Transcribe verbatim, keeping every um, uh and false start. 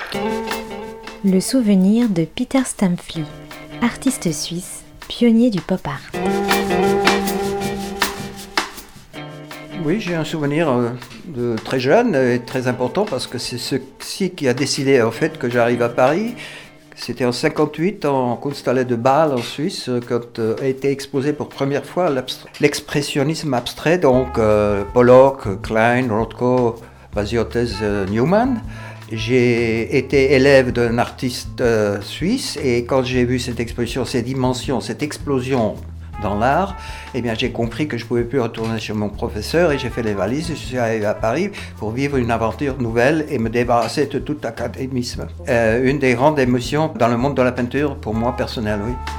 Le souvenir de Peter Stampfli, artiste suisse, pionnier du pop art. Oui, j'ai un souvenir de très jeune et très important parce que c'est ceci qui a décidé en fait que j'arrive à Paris. C'était en cinquante-huit, en Kunsthalle de Bâle, en Suisse, quand euh, a été exposé pour première fois l'expressionnisme abstrait, donc euh, Pollock, Klein, Rothko, Vasiotez, euh, Newman. J'ai été élève d'un artiste euh, suisse et quand j'ai vu cette exposition, ces dimensions, cette explosion dans l'art, eh bien, j'ai compris que je ne pouvais plus retourner chez mon professeur et j'ai fait les valises et je suis arrivé à Paris pour vivre une aventure nouvelle et me débarrasser de tout académisme. Euh, une des grandes émotions dans le monde de la peinture, pour moi personnel, oui.